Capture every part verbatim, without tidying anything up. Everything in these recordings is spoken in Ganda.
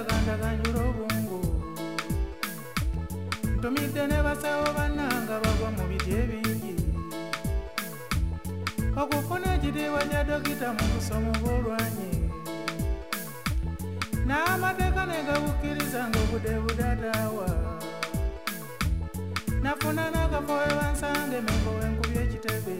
gandaganyula obwongo ntumidde ne basawo bannanga bagwa mu biti ebingi okufuna ekitiibwa kya dokita mu kusoma obwolwanyi n'amateeka ne gabukkiriza ng'obudde budataawa nafuna n'akafo we bansange mengo wenkubye ekitebe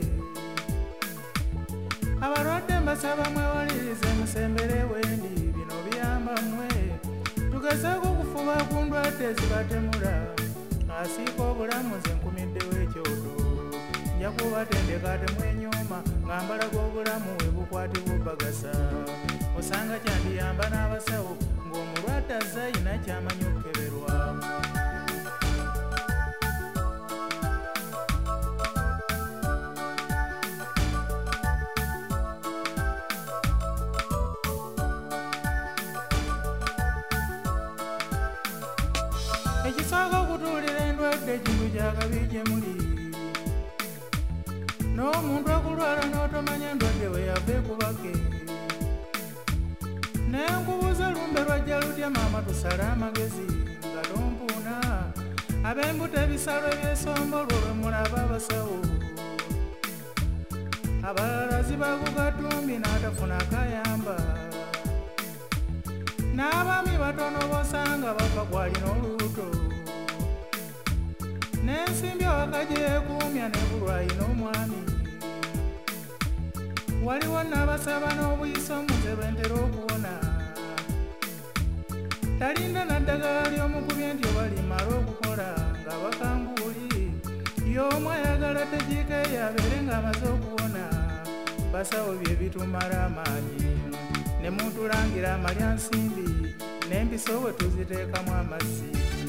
abalwadde mbasaba mwewalirize musembere wendi bino biyamba mmwe tugezeeko okufuba ku ndwadde zibatemula asiika obulamu ze nkumiddewo ekyoto nja kubatendeka temwenyuma nga mbalaga obulamu we bukwatibwa obbagasa osanga kyandiyamba n'abasawo ng'omulwadde azze ayina ky'amanyi okukeberwa ekisooka okutuulira endwadde ekintu kyakabi gye muli n'omuntu okulwala n'otomanya endwadde we yava ekubake naye nkubuuza lumbe lwajja lutya maama tusale amagezi nga tompuuna ab'embuto ebisalo ebyesombolwa lwe mulaba abasawo abalala ziba ku katumbi n'atafuna akayamba n'abaami batono bosanga bava kwalina olubuto n'ensimbi awaka gyekuumya ne bulwayi n'omwami waliwo n'abasaba n'obuyisa omuze lwentera okuwona talinda naddagala ly'omukubye nti oba limala okukola nga bakanguuli y'omu ayagala tegiika eyo abeere ng'amaze okuwona basawo bye bitumala amaanyi ne mutulangira amalya nsimbi n'empiso bwe tuziteekamu amazzi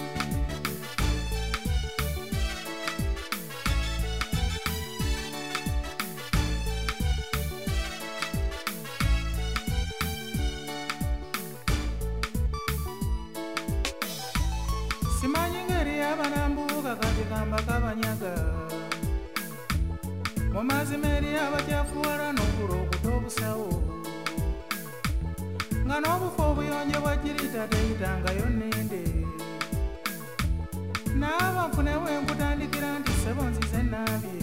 simanyi ngeri y'abanambuuka kati kamba kabanyaga mu mazima eri abakyafuwala n'obula okuta obusawo nga n'obufa obuyonjo bwa kirita teyitangayo nnende n'abanfunewo enkutandikira nti ssebo nzize nnaabye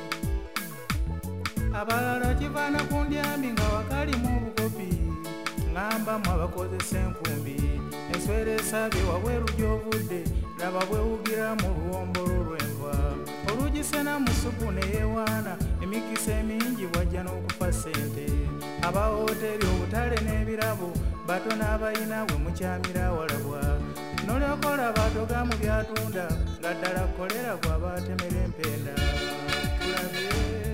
abalala kivaana ku ndyambi nga wakalimu obukopi ng'ambamu abakozesa enkumbi enswera esaabye wabweru gy'ovudde laba bwewugira mu luwombolo lw'enva olugisena mu supu neyewaana emikisa emingi bwajja n'okufa ssente abawooteri obutale n'ebirabo bato n'abayina bwe mukyamira awalabwa n'olyokola batoga mu byatunda nga ddala kolera gwaba atemera empenda tulabe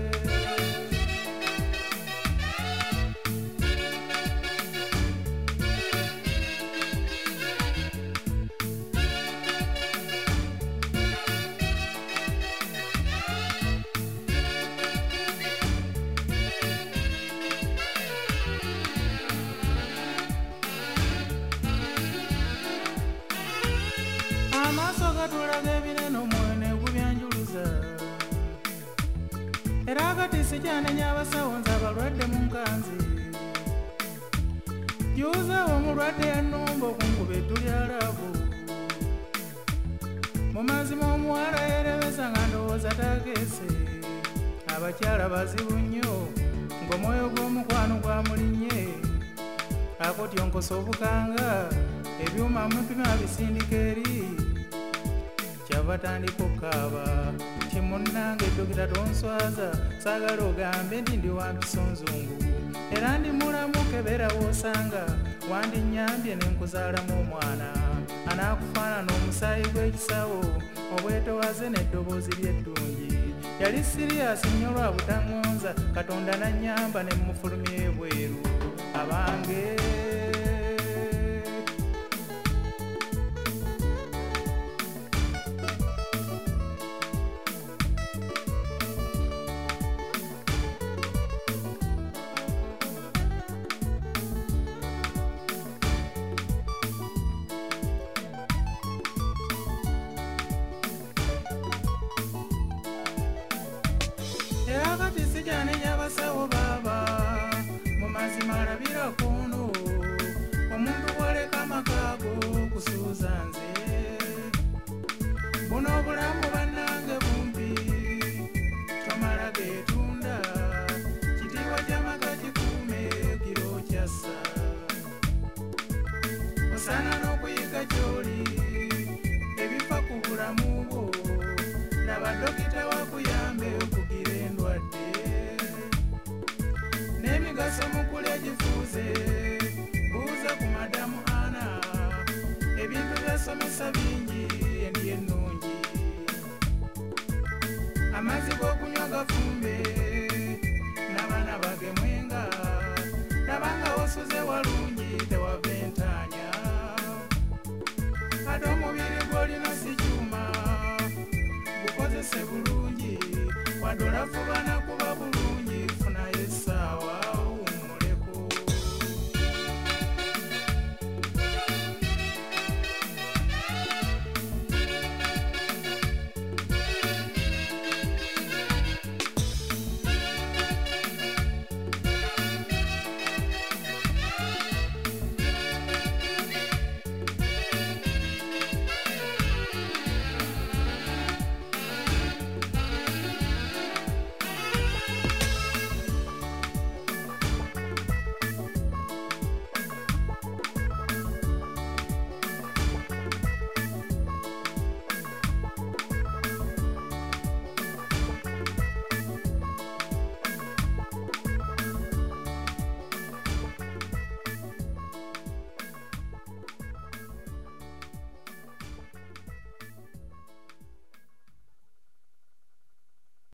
amaaso gatulaga ebinene omwene gubyanjuluza era akatisi kyanenya abasawo nze abalwadde mu nkanzi juuzeewo omulwadde yannumba okunkuba ettu lyalaavu mu mazima omuwala yeerebesa nga ndowooza taakeese abakyala bazibu nnyo ng'omwoyo gw'omukwano gwamulinnye akotyo nkosa obukanga ebyuma mupima abisindika eri kyava tandika okukaaba ti munnange dokita tonswaza saagala ogambe nti ndi wampiso nzungu era ndi mulamu kebera woosanga wandinnyambye ne nkuzaalamu omwana anaakufaanana omusaayi gw'ekisawo obwetowaze n'eddoboozi ly'eddungi yali siriyasi nnyo lwa butaŋŋonza katonda nannyamba ne mufulumya ebweru abange Sijane y'abasawo baba mu mazima alabira kuno buno obulamu bannange bumpi tomala geetunda kitiibwa ky'amaka kikuume kiro kyassa osaana n'okuyiga gy'oli ebifa ku bulamu bwo laba dokita wakuyambe okugira endwadde n'emigaso mu kulya gifuuze buuza ku madamu ana ebintu byasomesa bingi endya ennungi amazzi g'okunywa gafumbe n'abaana bagemwenga labanga osuze walungi tewava entaanya ate omubiri gw'olina si kyuma gukozese bulungi wadde olafubana